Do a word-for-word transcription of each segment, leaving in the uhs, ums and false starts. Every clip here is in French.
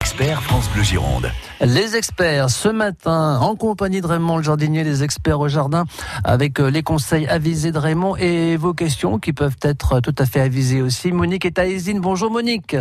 experts France Bleu Gironde. Les experts, ce matin, en compagnie de Raymond le jardinier, les experts au jardin, avec les conseils avisés de Raymond et vos questions qui peuvent être tout à fait avisées aussi. Monique est à Isine. Bonjour Monique.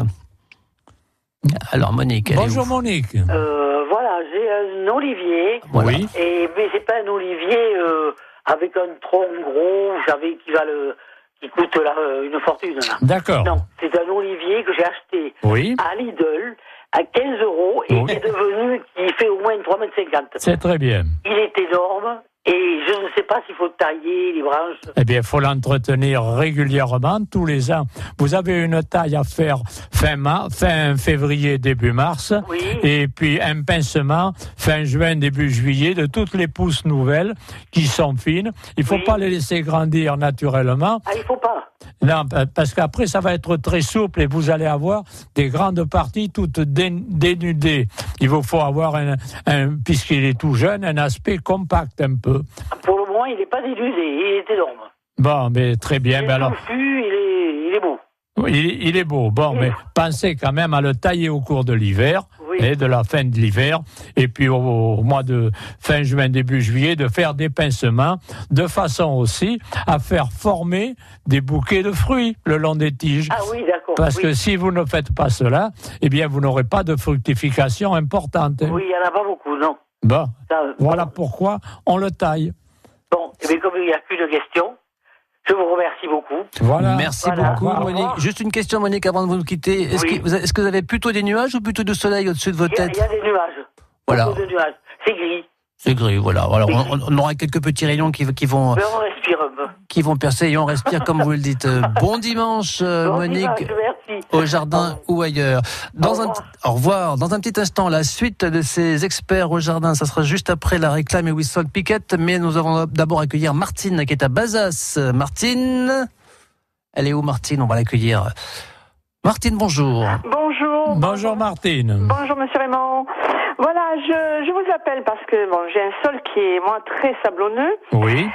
Alors Monique. Bonjour Monique. Euh, voilà, j'ai un olivier. Voilà. Oui. Et, mais c'est pas un olivier euh, avec un tronc gros, j'avais qui va le, qui coûte là, une fortune. Là. D'accord. Non, c'est un olivier que j'ai acheté Oui. à Lidl à quinze euros et Oui. qui est devenu, qui fait au moins trois mètres cinquante. C'est très bien. Il est énorme et je ne sais pas s'il faut tailler les branches. Eh bien, il faut l'entretenir régulièrement, tous les ans. Vous avez une taille à faire fin, mars, fin février, début mars. Oui. Et puis un pincement fin juin, début juillet, de toutes les pousses nouvelles qui sont fines. Il ne faut Oui. pas les laisser grandir naturellement. Ah, il faut pas. Non, parce qu'après, ça va être très souple et vous allez avoir des grandes parties toutes dé- dénudées. Il vous faut avoir, un, un, puisqu'il est tout jeune, un aspect compact un peu. Pour le moment, il n'est pas dénudé, il est énorme. Bon, mais très bien. Il Ben est alors, touffu, il est, il est beau. il, il est beau. Bon, Oui. mais pensez quand même à le tailler au cours de l'hiver. Oui. Et de la fin de l'hiver, et puis au, au mois de fin juin, début juillet, de faire des pincements, de façon aussi à faire former des bouquets de fruits le long des tiges. Ah oui, d'accord. Parce oui. que si vous ne faites pas cela, eh bien vous n'aurez pas de fructification importante. Oui, il n'y en a pas beaucoup, non. Bon, Ça, voilà pourquoi on le taille. Bon, mais comme il n'y a plus de questions, je vous remercie beaucoup. Voilà. Merci Voilà. beaucoup Au revoir. Monique. Juste une question Monique avant de vous quitter. Est-ce, Oui. que, vous avez, est-ce que vous avez plutôt des nuages ou plutôt du soleil au-dessus de vos Il y, a, il têtes? y a des nuages. Voilà. Beaucoup de nuages. C'est gris. C'est gris, voilà. Alors, on, on aura quelques petits rayons qui, qui, vont, Mais on respire un peu. qui vont percer et on respire comme vous le dites. Euh, Bon dimanche euh, Bon Monique. dimanche, merci. Au jardin ou ailleurs. Dans Au un, revoir. au revoir. Dans un petit instant, la suite de ces experts au jardin, ça sera juste après la réclame et Whistle Piquette. Mais nous allons d'abord accueillir Martine qui est à Bazas. Martine, elle est où Martine? On va l'accueillir. Martine, bonjour. Bonjour. Bonjour Martine. Bonjour Monsieur Raymond. Voilà, je, je vous appelle parce que bon, j'ai un sol qui est moi très sablonneux. Oui.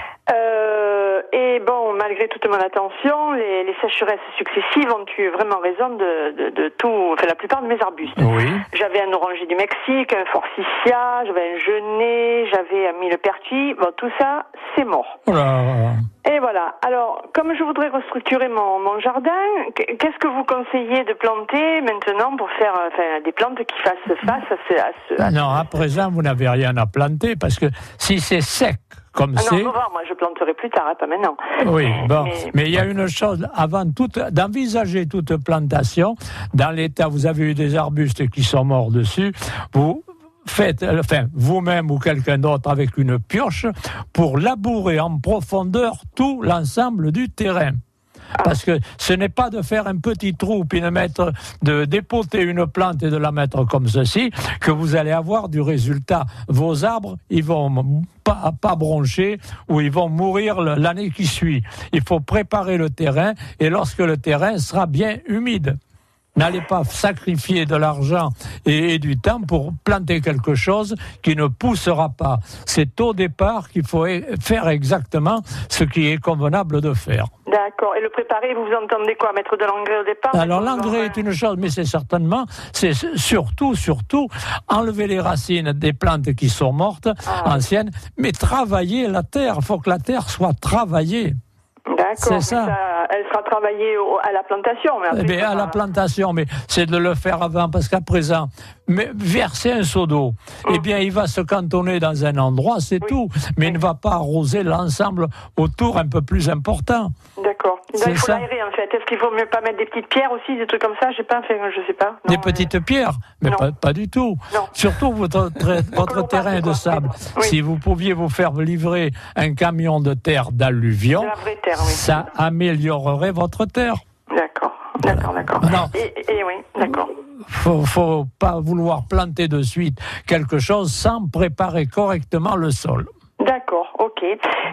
Euh, et bon, malgré toute mon attention, les, les sécheresses successives ont eu vraiment raison de, de, de tout, enfin la plupart de mes arbustes. Oui. J'avais un oranger du Mexique, un forsythia, j'avais un genêt, j'avais un millepertuis. Bon, tout ça, c'est mort. Voilà. Et voilà. Alors, comme je voudrais restructurer mon, mon jardin, qu'est-ce que vous conseillez de planter maintenant pour faire enfin, des plantes qui fassent face à ce... À ce à Non, à présent, vous n'avez rien à planter parce que si c'est sec comme Ah c'est... non, moi je planterai plus tard, hein, pas maintenant. Oui, bon, Mais- mais il y a une chose, avant toute, d'envisager toute plantation, dans l'état, vous avez eu des arbustes qui sont morts dessus, vous faites, enfin, vous-même ou quelqu'un d'autre avec une pioche, pour labourer en profondeur tout l'ensemble du terrain. Parce que ce n'est pas de faire un petit trou puis de mettre, de dépoter une plante et de la mettre comme ceci que vous allez avoir du résultat. Vos arbres, ils vont pas, pas broncher ou ils vont mourir l'année qui suit. Il faut préparer le terrain et lorsque le terrain sera bien humide. N'allez pas sacrifier de l'argent et, et du temps pour planter quelque chose qui ne poussera pas. C'est au départ qu'il faut faire exactement ce qui est convenable de faire. D'accord. Et le préparer, vous entendez quoi? Mettre de l'engrais au départ? Alors l'engrais est une chose, mais c'est certainement, c'est surtout, surtout, enlever les racines des plantes qui sont mortes, Ah. anciennes, mais travailler la terre. Il faut que la terre soit travaillée. D'accord. C'est mais ça. Elle sera travaillée au- à la plantation. Mais après, Eh bien, il à faut la pas- plantation, mais c'est de le faire avant, parce qu'à présent, mais verser un seau d'eau, eh bien, il va se cantonner dans un endroit, c'est Oui. tout, mais Oui. il ne va pas arroser l'ensemble autour un peu plus important. D'accord. Donc, C'est il faut ça. l'aérer en fait. Est-ce qu'il faut mieux pas mettre des petites pierres aussi, des trucs comme ça? J'ai pas fait, je sais pas. Des Non, petites pierres, mais non. pas, pas du tout. Non. Surtout votre, tra- votre Comment terrain pas, de quoi. sable. Oui. Si vous pouviez vous faire livrer un camion de terre d'alluvion, De la vraie terre, oui. ça améliorerait votre terre. D'accord. D'accord, d'accord. Non. Et, et oui, d'accord. Faut, faut pas vouloir planter de suite quelque chose sans préparer correctement le sol. D'accord, ok.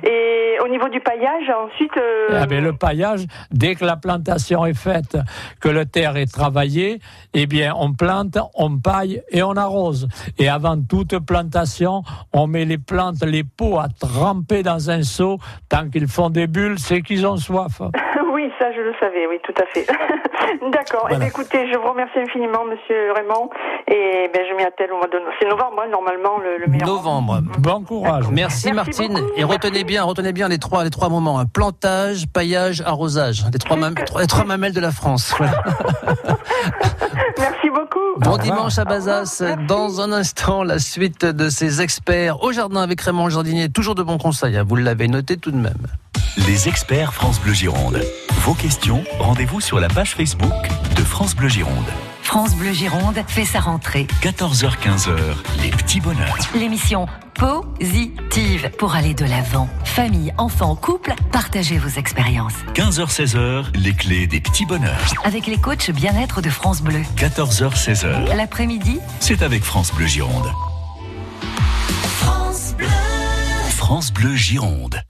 Et au niveau du paillage, ensuite... euh, Ah ben, le paillage, dès que la plantation est faite, que le terre est travaillé, eh bien, on plante, on paille et on arrose. Et avant toute plantation, on met les plantes, les pots à tremper dans un seau. Tant qu'ils font des bulles, c'est qu'ils ont soif. oui, Oui, ça je le savais, oui, tout à fait. D'accord. Voilà. Eh bien, écoutez, je vous remercie infiniment, Monsieur Raymond. Et ben, je m'y attelle au mois de novembre. C'est novembre, hein, normalement, le, le meilleur. Novembre. Bon courage. Merci, Merci Martine. beaucoup. Et retenez bien, retenez bien les trois, les trois moments. hein. Plantage, paillage, arrosage. Les trois, mam- les trois mamelles de la France. Voilà. Merci beaucoup. Bon revoir. dimanche à Bazas. Dans un instant, la suite de ces experts au jardin avec Raymond le jardinier. Toujours de bons conseils. hein. Vous l'avez noté tout de même. Les experts France Bleu Gironde. Vos questions, rendez-vous sur la page Facebook de France Bleu Gironde. France Bleu Gironde fait sa rentrée. quatorze heures quinze, les petits bonheurs. L'émission positive pour aller de l'avant. Famille, enfants, couple, partagez vos expériences. quinze heures seize, les clés des petits bonheurs. Avec les coachs bien-être de France Bleu. quatorze heures seize, L'après-midi, c'est avec France Bleu Gironde. France Bleu. France Bleu Gironde.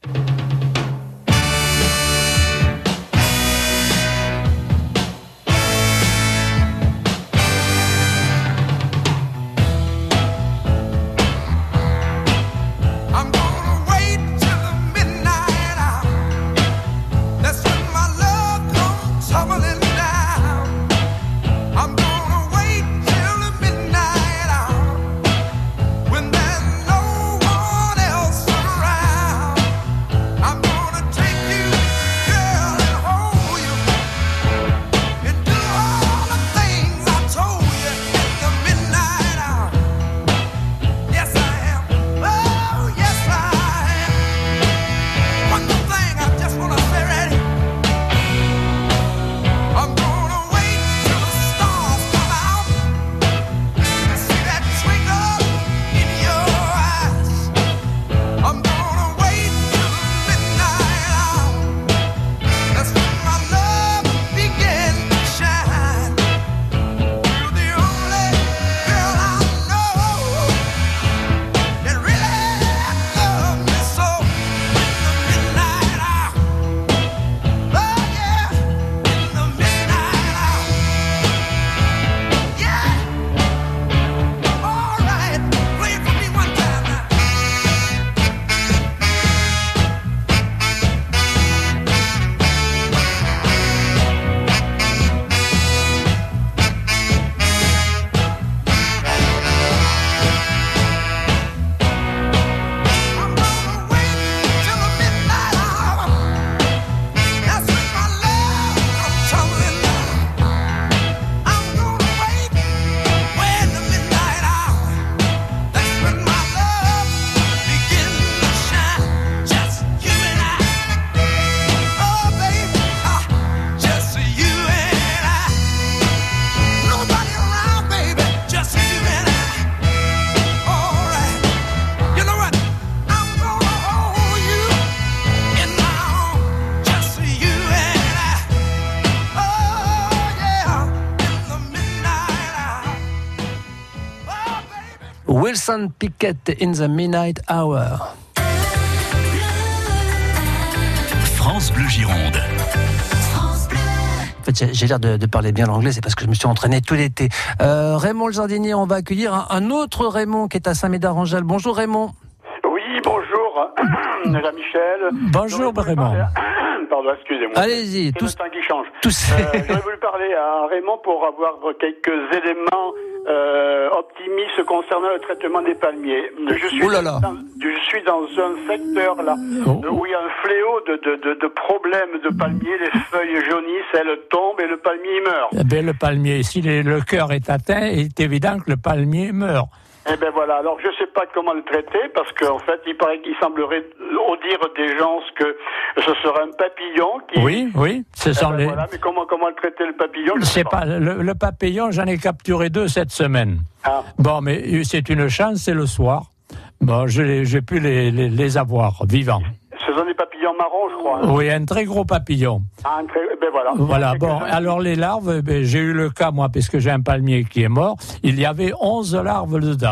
I'm gonna wait till the midnight hour. That's when my love comes tumbling down. I'm gonna wait till the midnight hour when there's no one else around. I'm gonna take you, girl, and hold you and do all the things I told you in the midnight hour. Yes, I am. Oh, yes, I am. One more thing I just want to say right here. I'm gonna wait till the stars come out and see that twinkle in your eyes. I'm gonna wait till the midnight hour. That's when my love begins to shine. You're the only girl I know that really love me so in the midnight hour. Oh yeah, in the midnight hour. Yeah. All right, play it for me one time now. I'm gonna wait till the midnight hour. That's when my love comes tumbling down. I'm gonna wait when the midnight hour. That's when my love begins to shine. Just you and I. Oh baby, ah, just you and I. Nobody around, baby, just you and I. All right. You know what? I'm gonna hold you in my arms, just you and I. Oh yeah, in the midnight hour. Oh baby. Wilson Pickett in the Midnight Hour. France Bleu Gironde. En fait, j'ai- j'ai l'air de, de parler bien l'anglais, c'est parce que je me suis entraîné tout l'été. Euh, Raymond le jardinier, on va accueillir un, un autre Raymond qui est à Saint-Médard-en-Jalles. Bonjour Raymond. Oui, bonjour, Jean-Michel. Bonjour, J'aurais voulu Raymond. parler- Pardon, excusez-moi. Allez-y, C'est tous- le temps qui change. tous- Euh, J'aurais voulu parler à Raymond pour avoir quelques éléments euh, optimistes concernant le traitement des palmiers. Je suis, Oh là là. Dans, je suis dans un secteur là Oh. où il y a un fléau de, de, de, de problèmes de palmiers. Les feuilles jaunissent, elles tombent et le palmier meurt. Eh bien, le palmier, si les- le cœur est atteint, il est évident que le palmier meurt. Eh ben voilà, alors je sais pas comment le traiter parce qu'en fait il paraît qu'il semblerait au dire des gens que ce serait un papillon qui... Oui, oui, ce Eh sont ben les... voilà, mais comment, comment le traiter le papillon je C'est sais pas le, le papillon, j'en ai capturé deux cette semaine. Ah. Bon, mais c'est une chance, c'est le soir. Bon, je l'ai- j'ai pu les, les, les avoir vivants. Ce sont des papillons marrons je crois. Oui, un très gros papillon. Ah, un très- ben voilà. Voilà, Quelques-uns. bon, alors les larves, ben, j'ai eu le cas, moi, puisque j'ai un palmier qui est mort, il y avait onze larves dedans.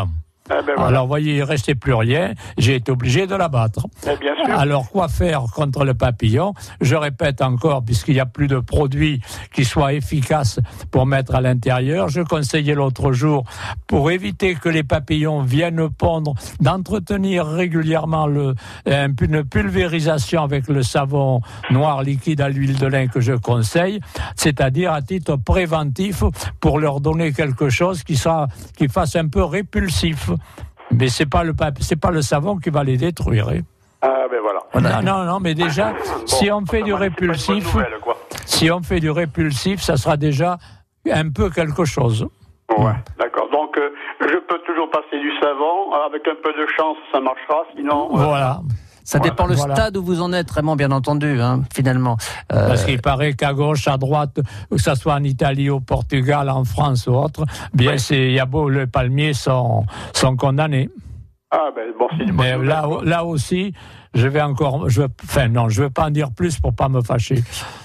Eh ben voilà. Alors, vous voyez, il ne restait plus rien. J'ai été obligé de l'abattre. Eh bien sûr. Alors, quoi faire contre le papillon? Je répète encore, puisqu'il n'y a plus de produits qui soient efficaces pour mettre à l'intérieur, je conseillais l'autre jour, pour éviter que les papillons viennent pondre, d'entretenir régulièrement le, une pulvérisation avec le savon noir liquide à l'huile de lin que je conseille, c'est-à-dire à titre préventif pour leur donner quelque chose qui, sera, qui fasse un peu répulsif. Mais c'est pas le c'est pas le savon qui va les détruire. Hein. Ah ben voilà. Non, non, non, mais déjà, Bon, si on fait du c'est pas une bonne répulsif, nouvelle, quoi. si on fait du répulsif, ça sera déjà un peu quelque chose. Ouais, d'accord. Donc, euh, je peux toujours passer du savon. Avec un peu de chance, ça marchera. Sinon, euh, Voilà. Ça dépend le Voilà. stade où vous en êtes, Raymond, bien entendu, hein, finalement. Euh, Parce qu'il paraît qu'à gauche, à droite, que ce soit en Italie, au Portugal, en France ou autre, bien, Oui. c'est, il y a beau, les palmiers sont, sont condamnés. ah ben bon, c'est une bonne Mais nouvelle, là, quoi. là aussi, je vais encore, je, enfin non, je vais pas en dire plus pour pas me fâcher.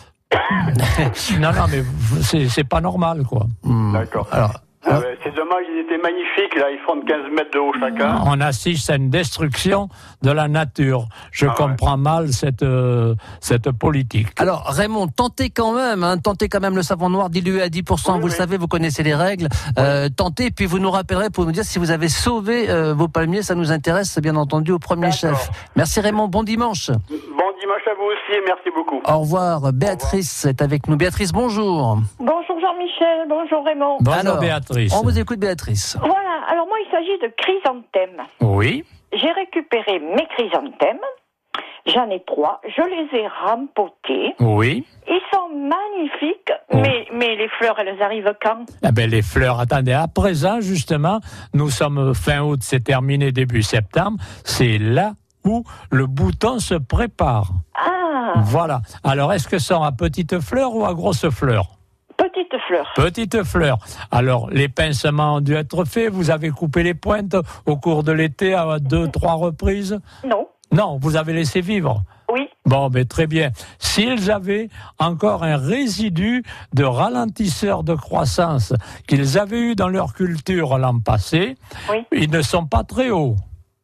non, non, mais c'est, c'est pas normal, quoi. hmm. D'accord. Alors, Ah ben, c'est dommage, ils étaient magnifiques. Là, ils font de quinze mètres de haut chacun. On assiste à une destruction de la nature. Je Ah ouais. comprends mal cette, euh, cette politique. Alors, Raymond, tentez quand même, hein, tentez quand même le savon noir dilué à dix pour cent. Oui, vous oui. le savez, vous connaissez les règles. Euh, tentez, puis vous nous rappellerez pour nous dire si vous avez sauvé euh, vos palmiers. Ça nous intéresse, bien entendu, au premier D'accord. chef. Merci Raymond, bon dimanche. Bon dimanche à vous aussi et merci beaucoup. Au revoir. Béatrice est avec nous. Béatrice, bonjour. Bonjour Jean-Michel, bonjour Raymond. Bonjour Alors, Béatrice. On vous écoute, Béatrice. Voilà, alors moi il s'agit de chrysanthèmes. Oui. J'ai récupéré mes chrysanthèmes, j'en ai trois, je les ai rempotés. Oui. Ils sont magnifiques, Oh. mais, mais les fleurs elles arrivent quand? Eh ben, les fleurs, attendez, à présent, justement, nous sommes fin août, c'est terminé début septembre, c'est là où le bouton se prépare. Ah, Voilà. Alors, est-ce que c'est à petites fleurs ou à grosses fleurs? petites fleurs. Petites fleurs. Alors, les pincements ont dû être faits. Vous avez coupé les pointes au cours de l'été à deux, trois reprises? Non, Non, vous avez laissé vivre. oui, Bon, ben très bien. S'ils avaient encore un résidu de ralentisseur de croissance qu'ils avaient eu dans leur culture l'an passé, oui. ils ne sont pas très hauts.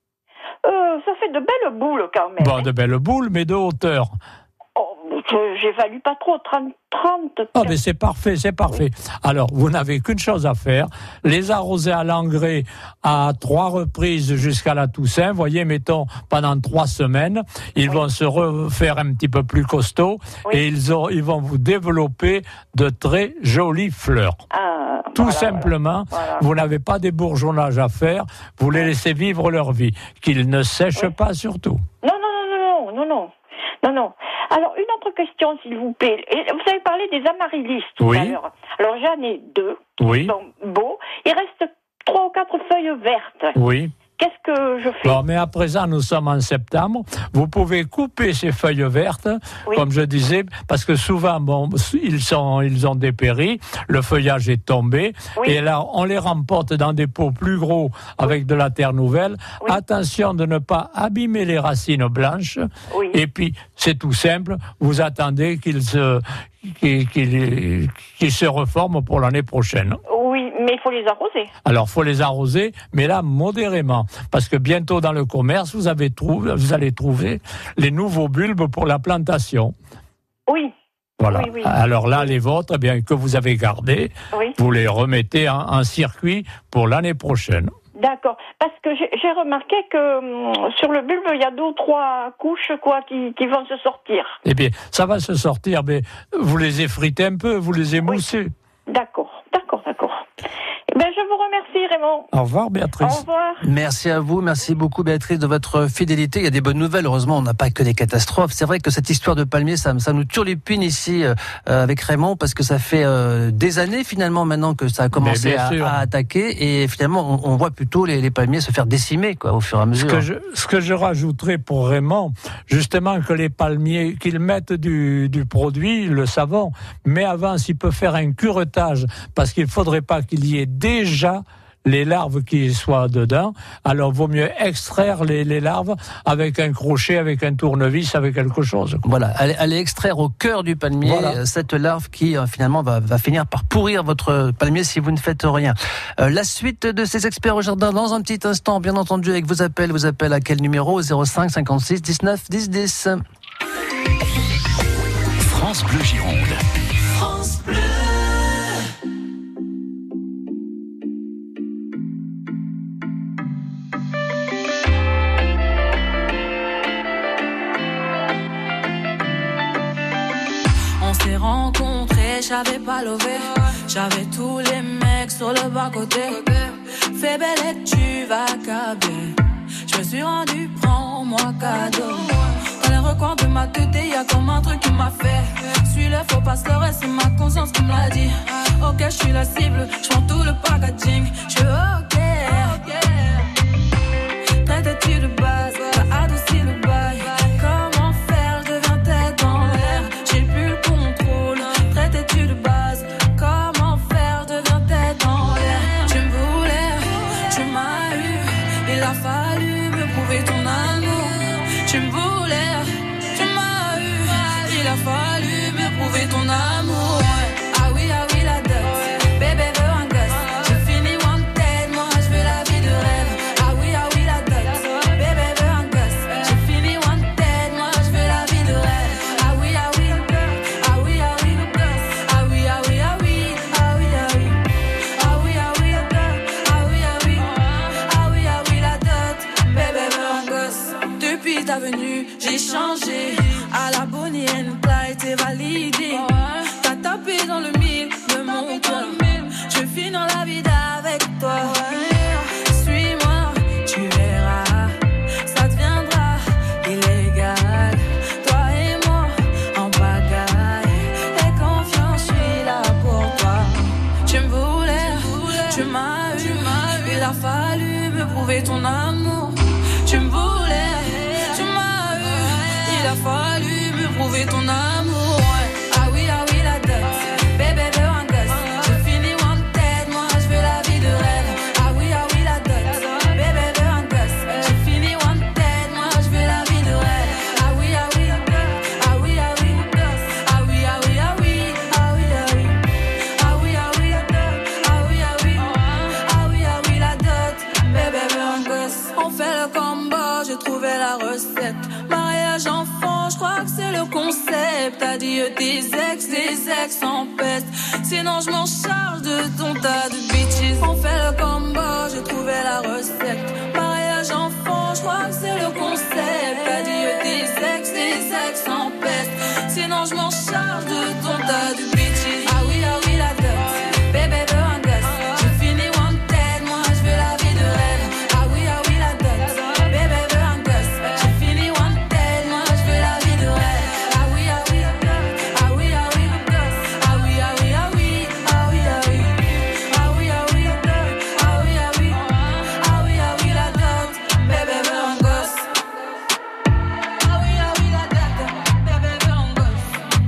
Euh, ça fait de belles boules quand même. Bon, de belles boules, mais de hauteur. Oh, je- j'évalue pas trop, trente, trente. Ah, ben c'est parfait, c'est parfait. Alors, vous n'avez qu'une chose à faire, les arroser à l'engrais à trois reprises jusqu'à la Toussaint. Voyez, mettons, pendant trois semaines, ils Oui. vont se refaire un petit peu plus costauds Oui. et ils, ont, ils vont vous développer de très jolies fleurs. Ah, Tout voilà, simplement, voilà. vous n'avez pas des bourgeonnages à faire, vous les laissez vivre leur vie, qu'ils ne sèchent Oui. pas surtout. Non, non, non, non, non, non, non, non. Alors, une autre question, s'il vous plaît. Et vous avez parlé des amaryllis tout Oui. à l'heure. Alors, j'en ai deux qui Oui. sont beaux. Il reste trois ou quatre feuilles vertes. Oui. Qu'est-ce que je fais? Bon, mais à présent, nous sommes en septembre. Vous pouvez couper ces feuilles vertes, Oui. comme je disais, parce que souvent, bon, ils sont, ils ont dépéri, le feuillage est tombé, Oui. et là, on les remporte dans des pots plus gros avec de la terre nouvelle. Oui. Attention de ne pas abîmer les racines blanches. Oui. Et puis, c'est tout simple, vous attendez qu'ils se, qu'ils, qu'ils- qu'ils se reforment pour l'année prochaine. Oui, mais il faut les arroser. Alors, faut les arroser, mais là, modérément. Parce que bientôt, dans le commerce, vous, avez trouvé, vous allez trouver les nouveaux bulbes pour la plantation. Oui, Voilà. Oui, oui. Alors là, les vôtres, eh bien, que vous avez gardés, oui. vous les remettez en, en circuit pour l'année prochaine. D'accord. Parce que j'ai j'ai remarqué que hum, sur le bulbe, il y a deux ou trois couches quoi, qui, qui vont se sortir. Eh bien, ça va se sortir, mais vous les effritez un peu, vous les émoussez. D'accord, d'accord, d'accord. Eh bien, je vous remercie, Raymond. Au revoir, Au Béatrice. revoir. Merci à vous, merci beaucoup Béatrice de votre fidélité. Il y a des bonnes nouvelles, heureusement on n'a pas que des catastrophes. C'est vrai que cette histoire de palmier, ça, ça nous turlupine ici euh, avec Raymond parce que ça fait euh, des années finalement maintenant que ça a commencé Mais bien à, sûr. à attaquer et finalement on, on voit plutôt les, les palmiers se faire décimer quoi, au fur et à Ce mesure. que, je, ce que je rajouterais pour Raymond, justement que les palmiers, qu'ils mettent du, du produit, le savon, mais avant, s'il peut faire un curetage, parce qu'il ne faudrait pas qu'il y ait déjà les larves qui soient dedans. Alors, vaut mieux extraire les, les larves avec un crochet, avec un tournevis, avec quelque chose. Voilà, allez, allez extraire au cœur du palmier Voilà. cette larve qui euh, finalement va, va finir par pourrir votre palmier si vous ne faites rien. Euh, la suite de ces experts au jardin dans un petit instant, bien entendu, avec vos appels. Vous appelez à quel numéro? zéro cinq cinquante-six dix-neuf dix dix. France Bleu Gironde. France Bleu. On s'est rencontrés, j'avais pas levé. J'avais tous les mecs sur le bas-côté. Fais belle et tu vas caber. Je me suis rendu, prends-moi cadeau. Dans les recoins de ma tête, y'a comme un truc qui m'a fait. Suis-le, faut pas se leurrer, c'est ma conscience qui me l'a dit. Ok, je suis la cible, je prends tout le packaging. Je suis ok. Traite-tu de base, t'as adouci le bail. Comment faire, je deviens tête en l'air. J'ai plus le contrôle. Traite-tu de base, comment faire, je deviens tête en l'air. Tu me voulais, tu m'as eu. Il a fallu me prouver ton amour. Tu me voulais, tu m'as eu. Il a fallu me prouver ton amour. Ah oui, ah oui, la dot. Bébé veut un gosse. J'ai fini wanted, moi je veux la vie de rêve. Ah oui, ah oui, la dot. Bébé veut un gosse. J'ai fini wanted, moi je veux la vie de rêve. Ah oui, ah oui, ah oui, ah oui, ah oui, ah oui, ah oui, ah oui, ah oui. Ah oui, ah oui, ah oui, ah oui. Ah oui, ah oui, la dot. Bébé veut un gosse. Depuis ta venue, j'ai changé. À la Bonnie and Clyde, t'es validé. T'as tapé dans le mille de mon cœur. Je finis dans la vie avec toi. Suis-moi, tu verras. Ça deviendra illégal. Toi et moi en pagaille. Et confiance, je suis là pour toi. Tu me voulais, tu m'as eu. Il a fallu me prouver ton amour. Tu me voulais, tu m'as eu. Il a fallu me prouver ton amour. Ah oui, ah oui, la dot. Bébé veut un gosse. J'ai fini wanted, moi je veux la vie de rêve. Ah oui, ah oui, la dot. Bébé veut un gosse. J'ai fini wanted, moi je veux la vie de rêve. Ah oui, ah oui, ah oui, ah oui. Ah oui, ah oui, ah oui. Ah oui, ah oui. Ah oui, ah oui. Ah oui, ah oui. Ah oui, ah oui, la dot. Bébé veut un gosse. On fait le combo, j'ai trouvé la recette. Mariage enfant, je crois que c'est le concept. Adieu tes ex, tes ex en peste. Sinon je m'en charge de ton tas de bitches. On fait le combo, j'ai trouvé la recette. Mariage enfant, je crois que c'est le concept. Adieu tes ex, tes ex en peste. Sinon je m'en charge de ton tas de bitches. Ah oui, ah oui, la dot. Bébé veut un gosse. J'ai fini wanted, moi je veux la vie de rêve. Ah oui, ah oui, la dot. Bébé veut un gosse. J'ai fini wanted, moi je veux la vie de rêve. Ah oui, ah oui, ah oui, ah oui. Ah oui, ah oui, ah oui. Ah oui, ah oui. Ah oui, ah oui. Ah oui, ah oui. Ah oui, ah oui, la dot. Bébé veut un gosse. Ah oui, ah oui, la dot. Bébé veut un gosse.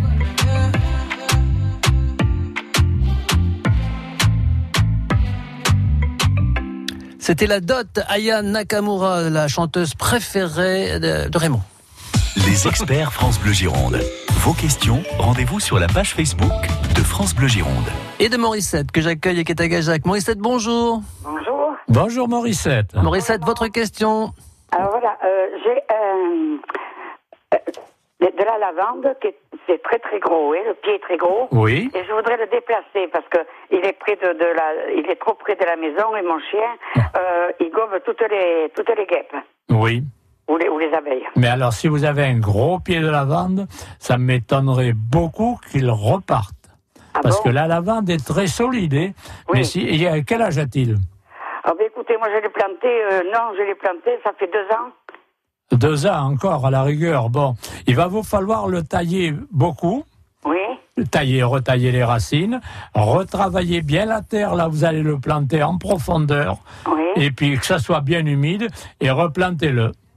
C'était la dot Aya Nakamura, la chanteuse préférée de, de Raymond. Les experts France Bleu Gironde. Vos questions, rendez-vous sur la page Facebook de France Bleu Gironde. Et de Morissette, que j'accueille et qui est à Gajac. Morissette, bonjour. Bonjour. Bonjour Morissette. Morissette, votre question. Alors voilà, euh, j'ai euh, euh, de, de la lavande qui est, c'est très très gros, oui, le pied est très gros. Oui. Et je voudrais le déplacer parce que il est près de, de la, il est trop près de la maison et mon chien, euh, il gobe toutes les toutes les guêpes. Oui. Ou les, ou les abeilles. Mais alors, si vous avez un gros pied de lavande, ça m'étonnerait beaucoup qu'il reparte. Ah Parce bon que la lavande est très solide. Hein. Oui. Mais si, il y a, quel âge a-t-il? Ah ben écoutez, moi je l'ai planté, euh, non, je l'ai planté, ça fait deux ans. Deux ans encore, à la rigueur. Bon, il va vous falloir le tailler beaucoup. Oui. Tailler, retailler les racines, retravailler bien la terre, là vous allez le planter en profondeur, Oui. et puis que ça soit bien humide, et replantez-le.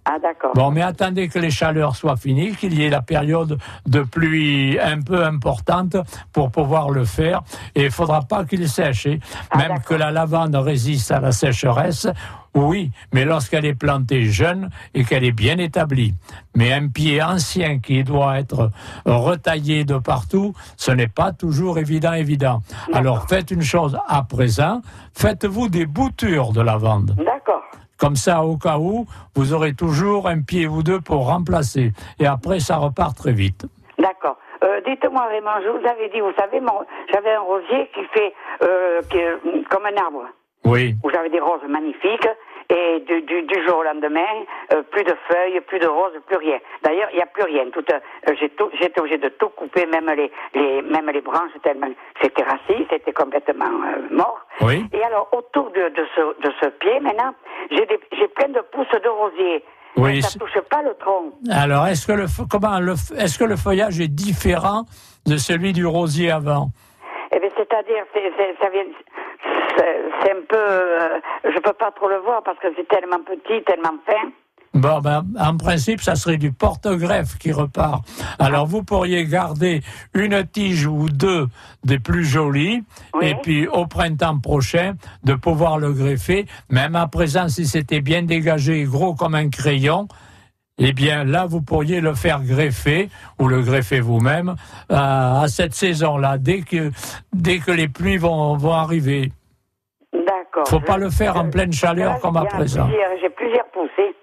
Ah, d'accord. Bon, mais attendez que les chaleurs soient finies, qu'il y ait la période de pluie un peu importante pour pouvoir le faire. Et il ne faudra pas qu'il sèche. hein. Ah, Même d'accord. que la lavande résiste à la sécheresse, oui, mais lorsqu'elle est plantée jeune et qu'elle est bien établie. Mais un pied ancien qui doit être retaillé de partout, ce n'est pas toujours évident, évident. Alors faites une chose à présent, faites-vous des boutures de lavande. D'accord. Comme ça, au cas où, vous aurez toujours un pied ou deux pour remplacer. Et après, ça repart très vite. D'accord. Euh, dites-moi, Raymond, je vous avais dit, vous savez, mon, j'avais un rosier qui fait euh, qui, est comme un arbre, Oui. où j'avais des roses magnifiques, et du, du, du jour au lendemain, euh, plus de feuilles, plus de roses, plus rien. D'ailleurs, il n'y a plus rien. Tout, euh, j'ai tout, j'étais obligé de tout couper, même les, les, même les branches, tellement c'était rassis, c'était complètement euh, mort. Oui. Et alors, autour de, de, ce, de ce pied, maintenant, j'ai, des, j'ai plein de pousses de rosier. Oui, Mais ça c'est- touche pas le tronc. Alors, est-ce que le, fe- comment, le, f- est-ce que le feuillage est différent de celui du rosier avant? Eh bien, c'est-à-dire, c'est, c'est, ça vient, c'est, c'est un peu, euh, je peux pas trop le voir parce que c'est tellement petit, tellement fin. Bon, ben, en principe, ça serait du porte-greffe qui repart. Alors, vous pourriez garder une tige ou deux des plus jolies, Oui. et puis au printemps prochain, de pouvoir le greffer. Même à présent, si c'était bien dégagé, gros comme un crayon, eh bien, là, vous pourriez le faire greffer, ou le greffer vous-même, euh, à cette saison-là, dès que, dès que les pluies vont, vont arriver. D'accord. Faut pas Je- le faire en je- pleine chaleur là, comme à il y a présent. plusieurs- J'ai plusieurs poussées.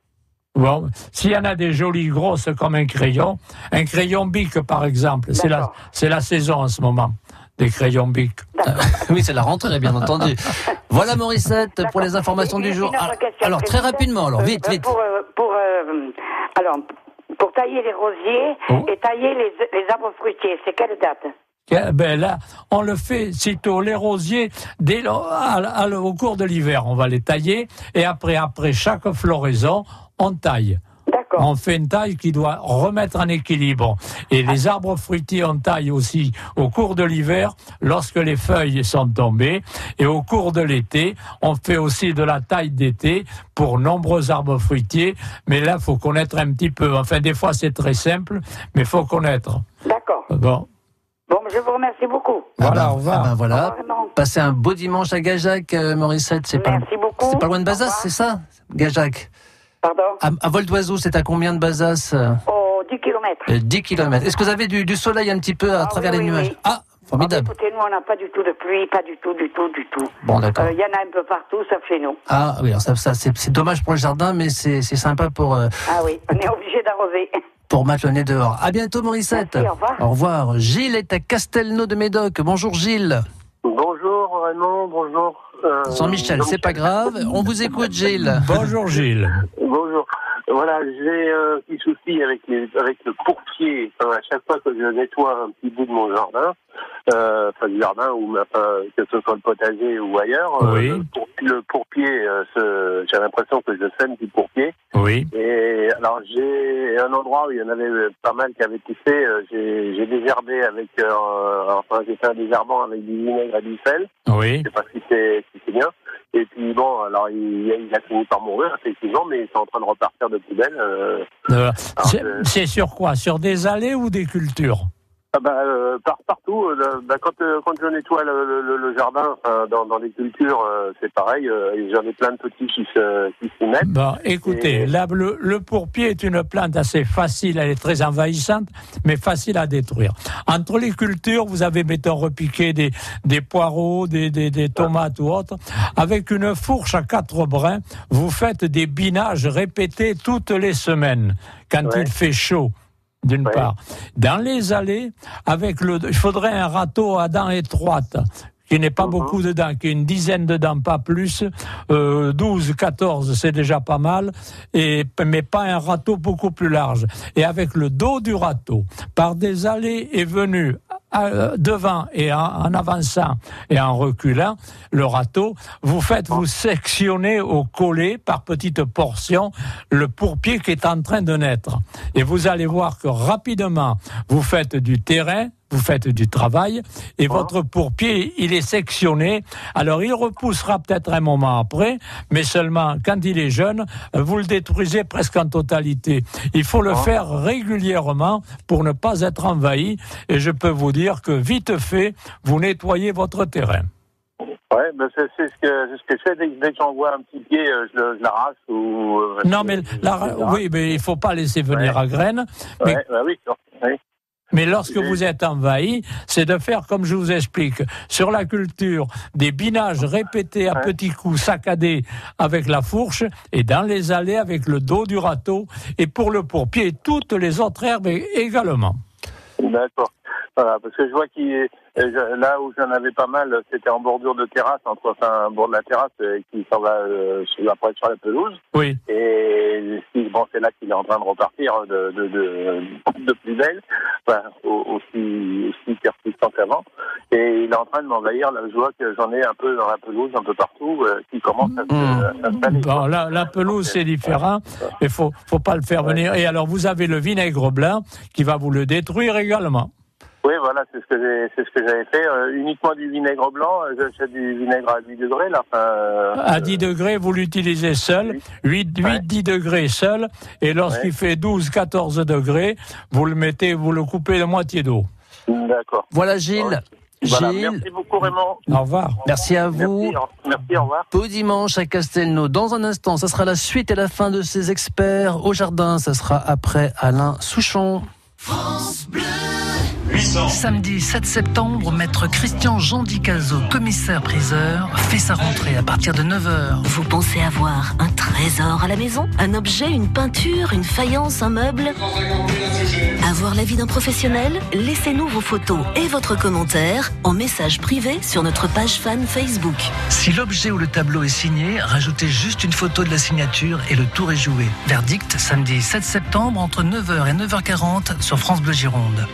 Bon, s'il y en a des jolies grosses comme un crayon, un crayon Bic par exemple, c'est la, D'accord. c'est la saison en ce moment, des crayons Bic. Oui, c'est la rentrée, bien entendu. Voilà, Morissette, pour les informations du jour. Une autre Ah, question Alors, très précise. rapidement, alors, Euh, vite, euh, vite. Pour, euh, pour, euh, alors, pour tailler les rosiers Oh. et tailler les, les arbres fruitiers, c'est quelle date? Eh Ben là, on le fait sitôt, les rosiers, dès le- à- à- au cours de l'hiver, on va les tailler, et après, après chaque floraison, on taille. D'accord. On fait une taille qui doit remettre en équilibre. Et les arbres fruitiers, on taille aussi au cours de l'hiver, lorsque les feuilles sont tombées. Et au cours de l'été, on fait aussi de la taille d'été pour nombreux arbres fruitiers. Mais là, faut connaître un petit peu. Enfin, des fois, c'est très simple, mais faut connaître. D'accord. Bon. Bon, je vous remercie beaucoup. Voilà, Ah ben, au revoir. ah ben voilà. Au revoir, Raymond. Passez un beau dimanche à Gajac, euh, Morissette. C'est pas, Merci beaucoup. c'est pas loin de Au Bazas, revoir. c'est ça, Gajac? Pardon? À, à vol d'oiseau, c'est à combien de Bazas? euh, Oh, dix kilomètres. euh, dix kilomètres. Est-ce que vous avez du, du soleil un petit peu à Ah, travers oui, les oui, nuages? oui. Ah, formidable. Écoutez, nous, on n'a pas du tout de pluie, pas du tout, du tout, du tout. Bon, d'accord. Euh, Il y en a un peu partout, sauf chez nous. Ah oui, alors ça, ça c'est, c'est dommage pour le jardin, mais c'est, c'est sympa pour, euh, Ah oui, on est obligé d'arroser. pour mettre le nez dehors. À bientôt, Morissette. Merci, au revoir. Au revoir. Gilles est à Castelnau de Médoc. Bonjour, Gilles. Bonjour Raymond, bonjour. Euh, Jean-Michel, c'est pas grave. On vous écoute, Gilles. Bonjour Gilles. Bonjour. Voilà, j'ai un petit souci avec, les, avec le pourpier. Enfin, à chaque fois que je nettoie un petit bout de mon jardin, euh, enfin du jardin, ou enfin, que ce soit le potager ou ailleurs, Oui. euh, le, pour, le pourpier, euh, se- j'ai l'impression que je sème du pourpier. Oui. Et alors j'ai un endroit où il y en avait pas mal qui avaient été fait. euh, J'ai, j'ai désherbé avec, euh, enfin j'ai fait un désherbant avec du vinaigre et du sel. Oui. Je sais pas si c'est, si c'est bien. Et puis bon, alors il, il a fini par mourir effectivement, mais c'est en train de repartir de plus belle. Euh, Euh, c'est, euh, c'est sur quoi? Sur des allées ou des cultures? ah bah, euh, par, partout, euh, bah, quand, euh, quand je nettoie le, le, le jardin, enfin, dans, dans les cultures, euh, c'est pareil. Euh, et j'en ai plein de petits qui se, qui s'y mettent. Bon, écoutez, Et- là, le, le pourpier est une plante assez facile, elle est très envahissante, mais facile à détruire. Entre les cultures, vous avez, mettons, repiqué des, des poireaux, des, des, des tomates ou autres. Avec une fourche à quatre brins, vous faites des binages répétés toutes les semaines, quand Ouais. il fait chaud. D'une Ouais. part. Dans les allées, avec le, il faudrait un râteau à dents étroites, qui n'est pas Mhm. beaucoup de dents, qui est une dizaine de dents, pas plus, euh, douze, quatorze, c'est déjà pas mal, et, mais pas un râteau beaucoup plus large. Et avec le dos du râteau, par des allées et venues, à- devant et en, en avançant et en reculant, le râteau, vous faites, vous sectionnez au collet, par petites portions, le pourpier qui est en train de naître. Et vous allez voir que rapidement, vous faites du terrain, vous faites du travail, et votre pourpier, il est sectionné. Alors, il repoussera peut-être un moment après, mais seulement quand il est jeune, vous le détruisez presque en totalité. Il faut le faire régulièrement pour ne pas être envahi, et je peux vous dire que vite fait, vous nettoyez votre terrain. Ouais, ben c'est, c'est, ce que, c'est ce que je fais dès, dès que j'en vois un petit pied, euh, je, le, je l'arrache ou. Euh, non, mais la, oui, mais il faut pas laisser venir ouais. à graines. Mais, ouais, bah oui, oui. mais lorsque vous êtes envahi, c'est de faire comme je vous explique sur la culture des binages répétés à ouais. petits coups saccadés avec la fourche et dans les allées avec le dos du râteau et pour le pourpier toutes les autres herbes également. D'accord. Voilà, parce que je vois qu'il est, là où j'en avais pas mal, c'était en bordure de terrasse, entre enfin, un bord de la terrasse euh, qui s'en va euh, sur, après sur la pelouse. Oui. Et bon, c'est là qu'il est en train de repartir de, de, de, de plus belle, enfin, aussi, aussi persistant qu'avant. Et il est en train de m'envahir. Là, je vois que j'en ai un peu dans la pelouse, un peu partout, euh, qui commence à, mmh. à s'installer. Bon, la, la pelouse, c'est différent. Il faut, faut pas le faire ouais. venir. Et alors, vous avez le vinaigre blanc qui va vous le détruire également. Oui, voilà, c'est ce que j'ai, c'est ce que j'avais fait. Euh, uniquement du vinaigre blanc. J'achète du vinaigre à dix degrés, là. Enfin, euh, à dix degrés, vous l'utilisez seul. huit, dix degrés seul. Et lorsqu'il ouais. fait douze, quatorze degrés, vous le mettez, vous le coupez de moitié d'eau. D'accord. Voilà, Gilles. Ouais. Voilà, Gilles. merci beaucoup Raymond. Au revoir. Merci à vous. Merci, merci, au revoir. Beau dimanche à Castelnau. Dans un instant, ça sera la suite et la fin de ces experts au jardin. Ça sera après Alain Souchon. France Bleu. Samedi sept septembre, maître Christian Jean Dicazo, commissaire-priseur, fait sa rentrée à partir de neuf heures. Vous pensez avoir un trésor à la maison? Un objet, une peinture, une faïence, un meuble? Avoir l'avis d'un professionnel? Laissez-nous vos photos et votre commentaire en message privé sur notre page fan Facebook. Si l'objet ou le tableau est signé, rajoutez juste une photo de la signature et le tour est joué. Verdict, samedi sept septembre, entre neuf heures et neuf heures quarante sur France Bleu Gironde.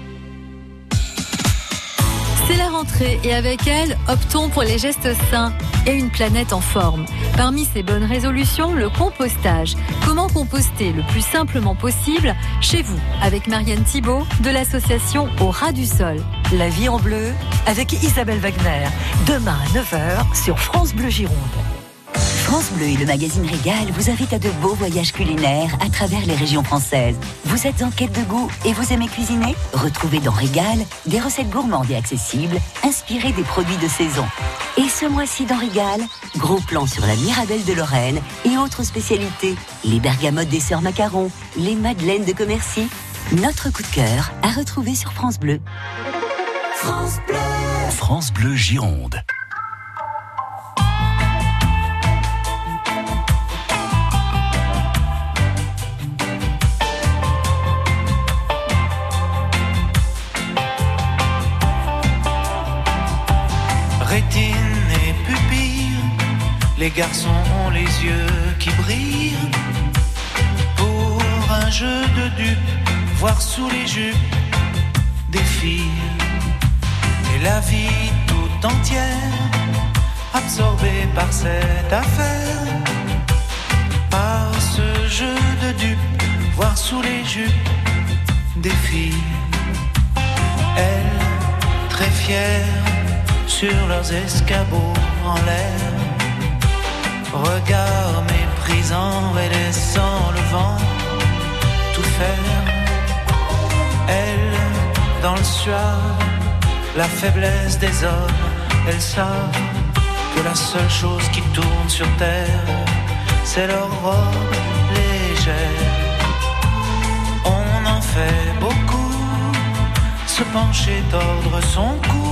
C'est la rentrée et avec elle, optons pour les gestes sains et une planète en forme. Parmi ces bonnes résolutions, le compostage. Comment composter le plus simplement possible chez vous avec Marianne Thibault de l'association Au Ras du Sol. La vie en bleu avec Isabelle Wagner. Demain à neuf heures sur France Bleu Gironde. France Bleu et le magazine Régal vous invitent à de beaux voyages culinaires à travers les régions françaises. Vous êtes en quête de goût et vous aimez cuisiner? Retrouvez dans Régal des recettes gourmandes et accessibles, inspirées des produits de saison. Et ce mois-ci dans Régal, gros plan sur la Mirabelle de Lorraine et autres spécialités. Les bergamotes des Sœurs Macaron, les madeleines de Commercy. Notre coup de cœur à retrouver sur France Bleu. France Bleu. France Bleu Gironde. Rétine et pupille, les garçons ont les yeux qui brillent. Pour un jeu de dupes, voir sous les jupes des filles. Et la vie tout entière, absorbée par cette affaire. Par ce jeu de dupes, voir sous les jupes des filles. Elles, très fières, sur leurs escabeaux en l'air, regard méprisant et laissant le vent tout faire. Elles, dans le suave, la faiblesse des hommes, elles savent que la seule chose qui tourne sur terre, c'est leur robe légère. On en fait beaucoup, se pencher, tordre son cou,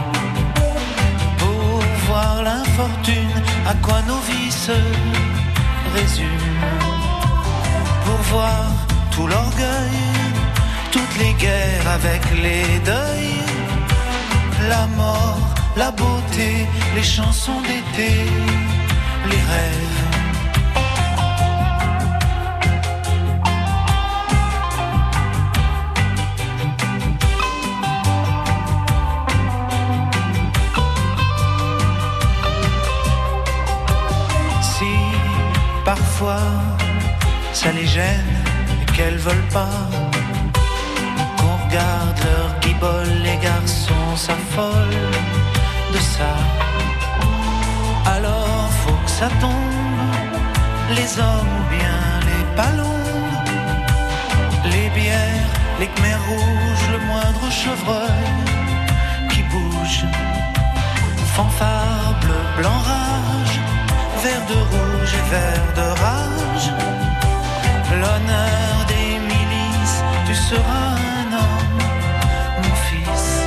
voir l'infortune, à quoi nos vies se résument. Pour voir tout l'orgueil, toutes les guerres avec les deuils, la mort, la beauté, les chansons d'été, les rêves. Parfois, ça les gêne et qu'elles veulent pas qu'on regarde leur guibole, les garçons s'affolent de ça. Alors faut que ça tombe, les hommes ou bien les ballons, les bières, les khmers rouges, le moindre chevreuil qui bouge. Fanfare, bleu, blanc, rage, vert de rouge et vert de rage. L'honneur des milices, tu seras un homme, mon fils.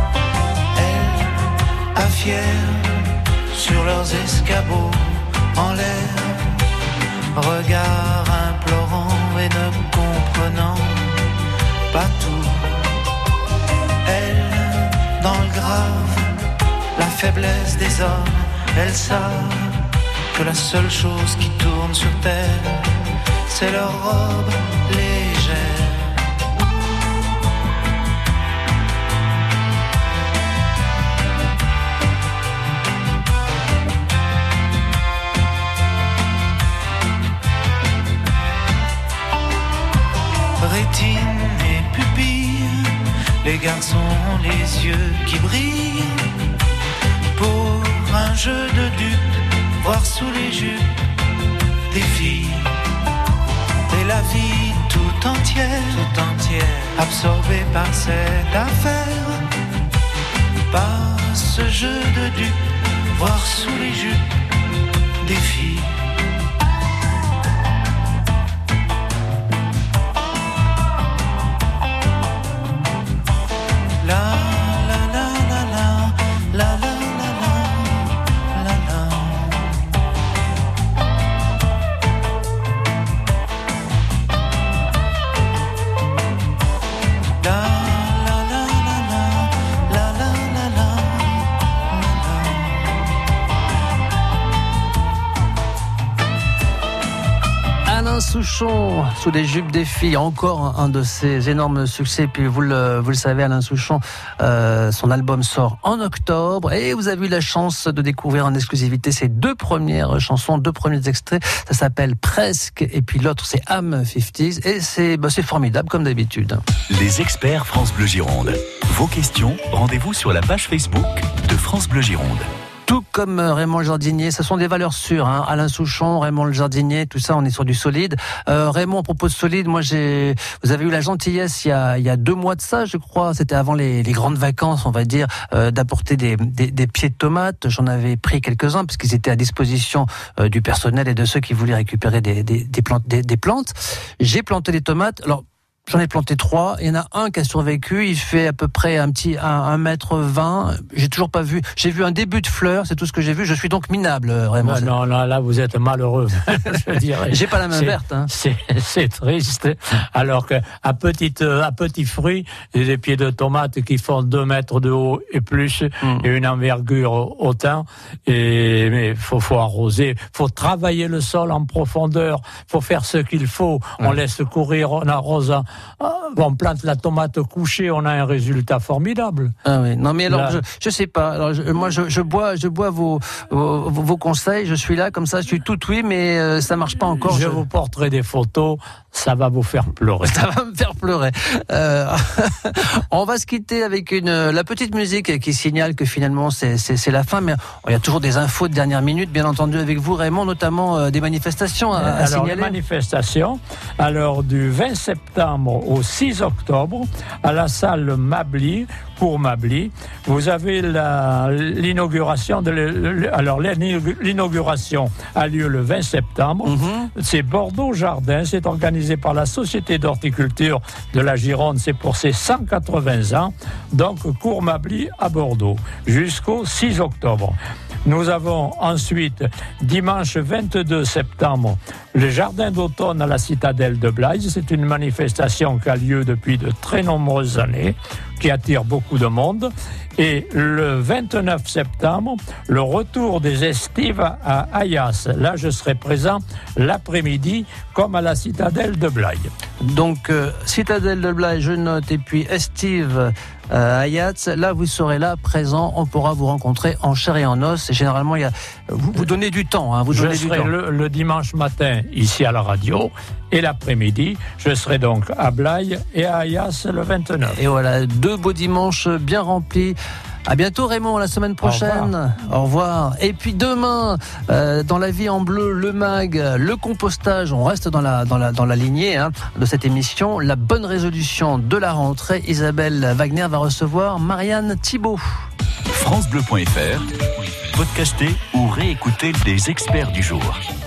Elle, à fière, sur leurs escabeaux en l'air, regard implorant et ne comprenant pas tout. Elle, dans le grave, la faiblesse des hommes, elles savent que la seule chose qui tourne sur terre, c'est leur robe légère. Rétine et pupille, les garçons ont les yeux qui brillent. Pour un jeu de dupes, voir sous les jupes des filles. Et la vie tout entière, tout entière, absorbée par cette affaire. Par ce jeu de dupes, voir sous les jupes des filles. Souchon, sous les jupes des filles, encore un de ses énormes succès. Puis vous le, vous le savez, Alain Souchon, euh, son album sort en octobre et vous avez eu la chance de découvrir en exclusivité ses deux premières chansons, deux premiers extraits. Ça s'appelle Presque et puis l'autre c'est Am cinquante et c'est, bah, c'est formidable comme d'habitude. Les experts France Bleu Gironde. Vos questions, rendez-vous sur la page Facebook de France Bleu Gironde. Tout comme Raymond le Jardinier, ce sont des valeurs sûres. Hein. Alain Souchon, Raymond le Jardinier, tout ça, on est sur du solide. Euh, Raymond, à propos de solide, moi, j'ai, vous avez eu la gentillesse il y a, il y a deux mois de ça, je crois. C'était avant les, les grandes vacances, on va dire, euh, d'apporter des, des, des pieds de tomates. J'en avais pris quelques-uns parce qu'ils étaient à disposition euh, du personnel et de ceux qui voulaient récupérer des, des, des plantes. Des, des plantes. J'ai planté des tomates. Alors, j'en ai planté trois. Il y en a un qui a survécu. Il fait à peu près un petit un mètre vingt. J'ai toujours pas vu. J'ai vu un début de fleurs. C'est tout ce que j'ai vu. Je suis donc minable, vraiment. Non, non, non, là vous êtes malheureux. Je dirais. J'ai pas la main c'est, verte. Hein. C'est, c'est triste. Alors que à petite à petits fruits, des pieds de tomates qui font deux mètres de haut et plus, mm. et une envergure autant. Et mais faut faut arroser. Faut travailler le sol en profondeur. Faut faire ce qu'il faut. On ouais. laisse courir. On arrose. On plante la tomate couchée, on a un résultat formidable. Ah oui. Non mais alors là, je, je sais pas. Alors je, moi je, je bois, je bois vos, vos vos conseils. Je suis là comme ça, je suis tout oui, mais euh, ça marche pas encore. Je, je vous porterai des photos. Ça va vous faire pleurer. Ça va me faire pleurer. Euh, on va se quitter avec une la petite musique qui signale que finalement c'est c'est, c'est la fin. Mais il y a toujours des infos de dernière minute, bien entendu, avec vous, Raymond, notamment euh, des manifestations à, à alors, signaler. Les manifestations. Alors du vingt septembre au six octobre, à la salle Mably, pour Mably, vous avez la, l'inauguration de le, alors l'inauguration a lieu le vingt septembre. Mm-hmm. C'est Bordeaux Jardin, c'est organisé par la Société d'horticulture de la Gironde, c'est pour ses cent quatre-vingts ans. Donc cours Mably à Bordeaux jusqu'au six octobre. Nous avons ensuite, dimanche vingt-deux septembre, le jardin d'automne à la citadelle de Blaise. C'est une manifestation qui a lieu depuis de très nombreuses années, qui attire beaucoup de monde. Et le vingt-neuf septembre, le retour des estives à Ayas. Là, je serai présent l'après-midi, comme à la citadelle de Blaye. Donc, euh, citadelle de Blaye, je note, et puis estive euh, Ayas. Là, vous serez là, présent. On pourra vous rencontrer en chair et en os. Et généralement, il y a, vous, vous donnez du temps. Hein, vous je donnez serai du temps. Le, le dimanche matin, ici à la radio. et l'après-midi. Je serai donc à Blaye et à Ayas le vingt-neuf. Et voilà, deux beaux dimanches bien remplis. À bientôt Raymond, la semaine prochaine. Au revoir. Au revoir. Et puis demain, euh, dans La Vie en Bleu, le mag, le compostage, on reste dans la, dans la, dans la lignée hein, de cette émission. La bonne résolution de la rentrée. Isabelle Wagner va recevoir Marianne Thibault. francebleu point f r, podcaster ou réécouter les experts du jour.